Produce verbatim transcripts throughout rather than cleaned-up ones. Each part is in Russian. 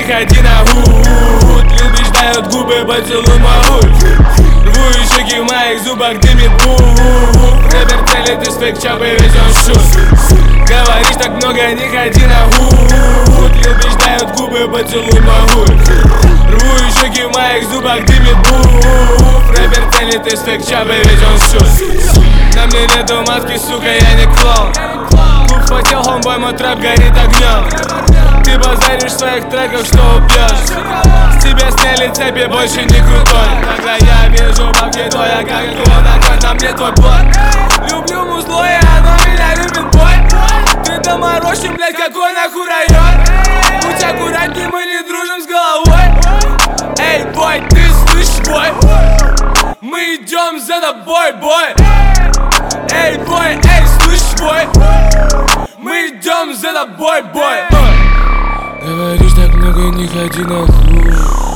ходи на гуд. Любишь, дают губы, поцелуй могут. Рву и щеки в моих зубах дымит буд. Рэпер целит из фейк-чапы, ведь он шут. Говоришь так много, не ходи на гуд. Любишь, дают губы, поцелуй могут. Рву и щеки в моих зубах дымит буд. Рэпер целит из фейк-чапы, ведь он шут. На мне нету маски, сука, я не клоун. Клуб вспотел, homeboy, мой трэп горит огнем. Ты базаришь в своих треках, что убьешь. С тебя сняли цепи, больше не крутой. Когда я вижу бабки, то я как клон. А когда мне твой бот. Люблю музло, и оно меня любит, бой. Ты доморощен, блядь, какой нахуй район. Будь аккуратней, мы не дружим с головой. Эй, бой, ты слышишь, бой? Мы идем за тобой, бой. Эй, бой, эй, слышишь, бой? Мы идем за тобой, бой. Говоришь так много, не ходи на хуй.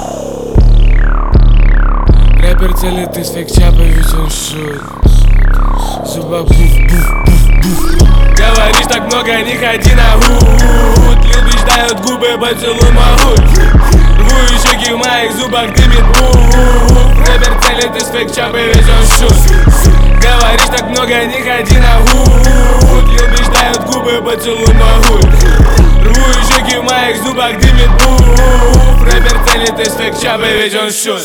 Рэпер целит из фейк-чапа, ведь он шут. Зуба буф, буф, буф, буф. Говоришь так много, не ходи на худ. Любишь, дают губы, поцелуй могут. Рву и щеки в моих зубах дымит буф. Рэпер целит из фейк-чапа, ведь он шут. Говоришь так много, не ходи на худ. Любишь, дают губы, поцелуй могут. Рву и щеки в моих зубах дымит буф. Рэпер целит из фейк-чапа, ведь он шут.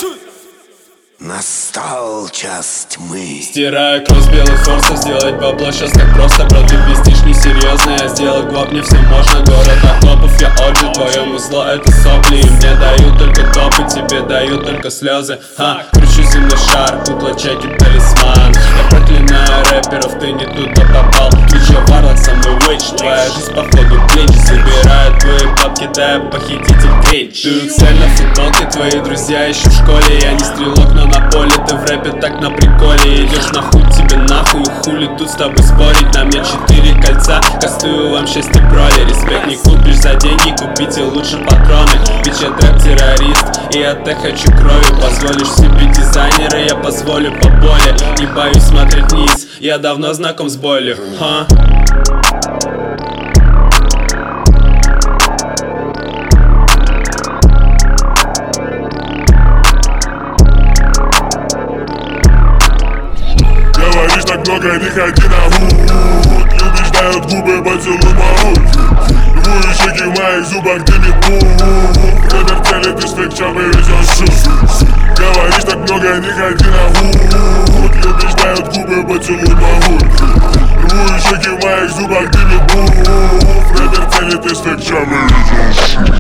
Настал час тьмы. Стираю кровь с белых форсов, сделать бабло сейчас так просто. Бро, ты пиздишь несерьезно, я сделал гвап, мне все можно. Город окопов, я оджи, твоему зло это сопли. И мне дают только топы, тебе дают только слезы. Ха, кручу земной шар, тут лачаки талисман. Я проклинаю рэперов, ты не туда попал. Бича варлок, самый вейдж, твоя жизнь походу клинч. Собирают твои бабки, да я похититель крейдж. Ты цель на футболке, твои друзья еще в школе. Я не стрелок, но на поле, ты в рэпе так на приколе. Идешь нахуй, тебе нахуй, хули тут с тобой спорить. На мне четыре кольца, кастую вам счастье, броли. Респект не купишь за деньги, купите лучше патроны. Ведь я трэп-террорист, и я так хочу крови. Позволишь себе дизайнера, я позволю по боли. Не боюсь смотреть вниз, я давно знаком с болью. Ха? Говоришь так много, не ходи на худ. Любишь, дают губы, поцелуй могут. Рву и щеки в моих зубах дымит буф. Рэпер целит из фейк-чапа, ведь он шут. Говоришь так много, не ходи на худ. Любишь, дают губы, поцелуй могут. Рву и щеки в моих зубах дымит буф. Рэпер целит из фейк-чапа, ведь он шут.